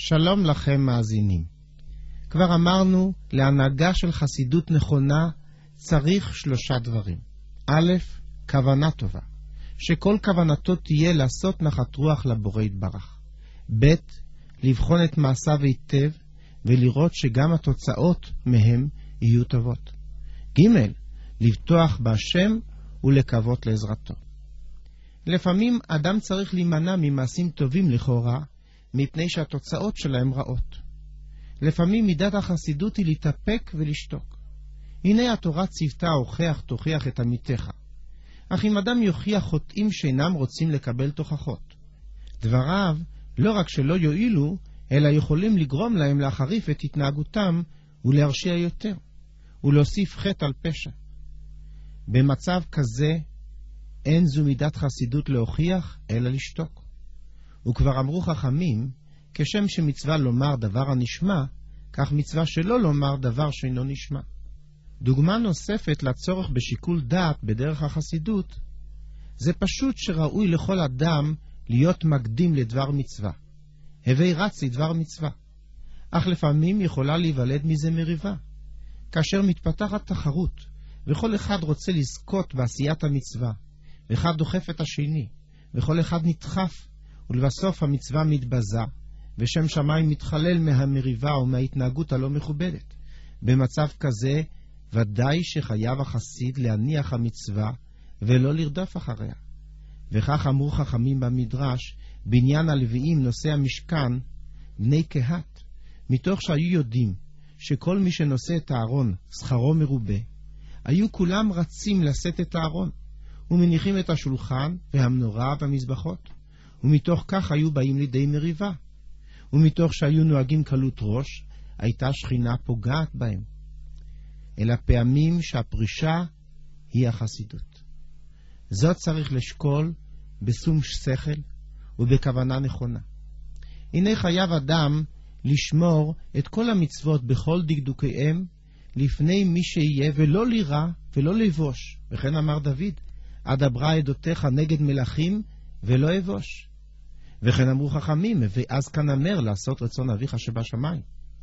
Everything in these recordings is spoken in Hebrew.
שלום לכם מאזינים. כבר אמרנו, להנהגה של חסידות נכונה צריך 3 דברים. א', כוונה טובה, שכל כוונתו תהיה לעשות נחת רוח לבורא יתברך. ב', לבחון את מעשיו היטב ולראות שגם התוצאות מהם יהיו טובות. ג', לבטוח בהשם ולקוות לעזרתו. לפעמים אדם צריך להימנע ממעשים טובים לכאורה, מפני שהתוצאות שלהם רעות. לפעמים מידת החסידות היא להתאפק ולשתוק. הנה התורה ציוותה הוכח תוכיח את עמיתך. אך אם אדם יוכיח חוטאים שאינם רוצים לקבל תוכחות, דבריו לא רק שלא יועילו, אלא יכולים לגרום להם להחריף את התנהגותם ולהרשיע יותר, ולהוסיף חטא על פשע. במצב כזה אין זו מידת חסידות להוכיח, אלא לשתוק. וכבר אמרו חכמים, כשם שמצווה לומר דבר הנשמע, כך מצווה שלא לומר דבר שאינו נשמע. דוגמה נוספת לצורך בשיקול דעת בדרך החסידות, זה פשוט שראוי לכל אדם להיות מקדים לדבר מצווה. הווי רץ לדבר מצווה. אך לפעמים יכולה להיוולד מזה מריבה. כאשר מתפתחת תחרות, וכל אחד רוצה לזכות בעשיית המצווה, ואחד דוחף את השני, וכל אחד נדחף, ולבסוף המצווה מתבזה, ושם שמיים מתחלל מהמריבה או מההתנהגות הלא מכובדת. במצב כזה, ודאי שחייב החסיד להניח המצווה, ולא לרדוף אחריה. וכך אמרו חכמים במדרש, בעניין הלוויים נושא המשכן, בני קהת, מתוך שהיו יודעים שכל מי שנושא את הארון שכרו מרובה, היו כולם רצים לשאת את הארון, ומניחים את השולחן והמנורה במזבחות, ומתוך כך היו באים לידי מריבה, ומתוך שהיו נוהגים קלות ראש, הייתה שכינה פוגעת בהם. אלא פעמים שהפרישה היא החסידות. זאת צריך לשקול בשום שכל ובכוונה נכונה. הנה חייב אדם לשמור את כל המצוות בכל דקדוקיהם לפני מי שיהיה, ולא לירא ולא לבוש. וכן אמר דוד, אדברה עדותיך נגד מלכים ולא אבוש. וכן אמרו חכמים, ואז כאן אמר לעשות רצון אביך שבשמיים.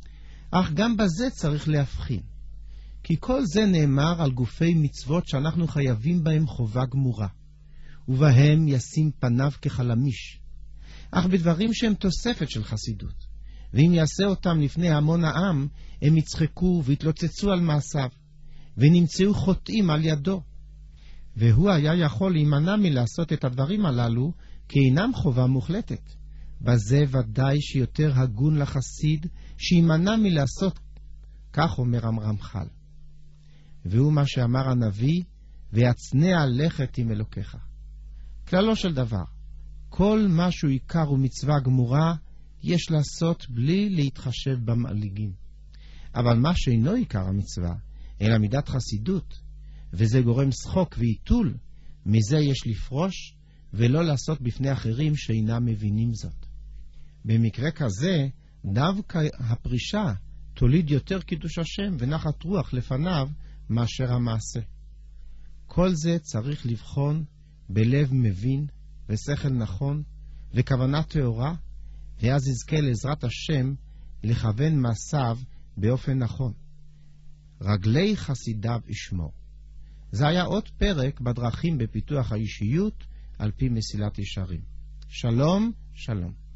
אך גם בזה צריך להבחין, כי כל זה נאמר על גופי מצוות שאנחנו חייבים בהם חובה גמורה, ובהם ישים פניו כחלמיש. אך בדברים שהם תוספת של חסידות, ואם יעשה אותם לפני המון העם, הם יצחקו והתלוצצו על מעשיו, ונמצאו חוטאים על ידו. והוא היה יכול להימנע מלעשות את הדברים הללו, כי אינם חובה מוחלטת. בזה ודאי שיותר הגון לחסיד שימנע מלעשות, כך אומר הרמח"ל. והוא מה שאמר הנביא, ויצנע לכת עם אלוקיך. כללו של דבר, כל מה שהוא עיקר ומצווה גמורה, יש לעשות בלי להתחשב במעליגים. אבל מה שאינו עיקר המצווה, אלא מידת חסידות, וזה גורם שחוק ועיתול, מזה יש לפרוש, ולא לעשות בפני אחרים שאינם מבינים זאת. במקרה כזה, דווקא הפרישה תוליד יותר קידוש השם ונחת רוח לפניו מאשר המעשה. כל זה צריך לבחון בלב מבין ושכל נכון וכוונה טהורה, ואז יזכה לעזרת השם לכוון מעשיו באופן נכון. רגלי חסידיו ישמור. זה היה עוד פרק בדרכים בפיתוח האישיות על פי מסילת ישרים. שלום, שלום.